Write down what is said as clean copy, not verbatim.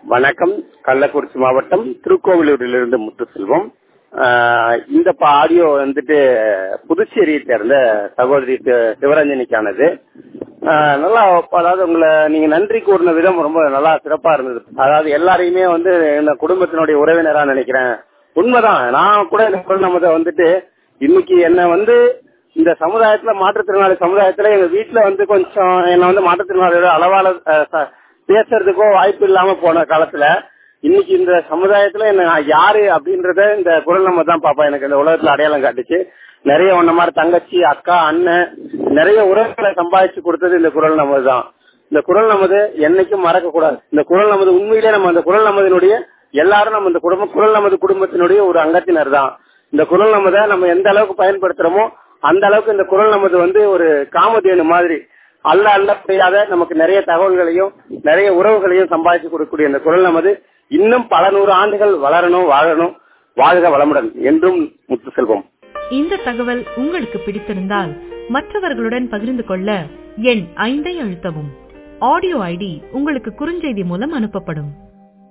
வணக்கம். கள்ளக்குறிச்சி மாவட்டம் திருக்கோவிலூரிலிருந்து முத்துசெல்வம். இந்த ஆடியோ புதுச்சேரியை சேர்ந்த சகோதரி சிவரஞ்சனிக்கானது. நல்லா, அதாவது உங்களை நீங்க நன்றி கூறின விதம் ரொம்ப நல்லா சிறப்பா இருந்தது. அதாவது எல்லாரையுமே இந்த குடும்பத்தினுடைய உறவினரா நினைக்கிறேன். உண்மைதான். நான் கூட நம்ம இன்னைக்கு என்ன இந்த சமுதாயத்துல மாற்றுத்திறனாளி சமுதாயத்துல எங்க வீட்டுல கொஞ்சம் என்ன மாற்றுத்திறனாளியோட அளவால பேசுறதுக்கோ வாய்ப்பு இல்லாம போன காலத்துல இன்னைக்கு இந்த சமுதாயத்துல என்ன யாரு அப்படின்றத இந்த குரல் நம்ம தான் பாப்பா எனக்கு இந்த உலகத்துல அடையாளம் காட்டுச்சு. நிறைய ஒன்ன மாதிரி தங்கச்சி, அக்கா, அண்ணன், நிறைய உறவுகளை சம்பாதிச்சு கொடுத்தது இந்த குரல் நமது தான். இந்த குரல் நமது என்னைக்கும் மறக்க கூடாது. இந்த குரல் நமது உண்மையிலே நம்ம அந்த குரல் நமதினுடைய எல்லாரும் நம்ம இந்த குரல் நமது குடும்பத்தினுடைய ஒரு அங்கத்தினர் தான். இந்த குரல் நமதை நம்ம எந்த அளவுக்கு பயன்படுத்துறோமோ அந்த அளவுக்கு இந்த குரல் நமது ஒரு காமதேனு மாதிரி அல்ல செய்யாத நமக்கு நிறைய தகவல்களையும் நிறைய உறவுகளையும் சம்பாதிச்சு கொடுக்கக்கூடிய இந்த குரல் நமது இன்னும் பல 100 ஆண்டுகள் வளரணும், வாழணும். வாழ்க வளமுடன் என்றும் முத்துசெல்வம். இந்த தகவல் உங்களுக்கு பிடித்திருந்தால் மற்றவர்களுடன் பகிர்ந்து கொள்ள எண் 5 அழுத்தவும். ஆடியோ ஐடி உங்களுக்கு குறுஞ்செய்தி மூலம் அனுப்பப்படும்.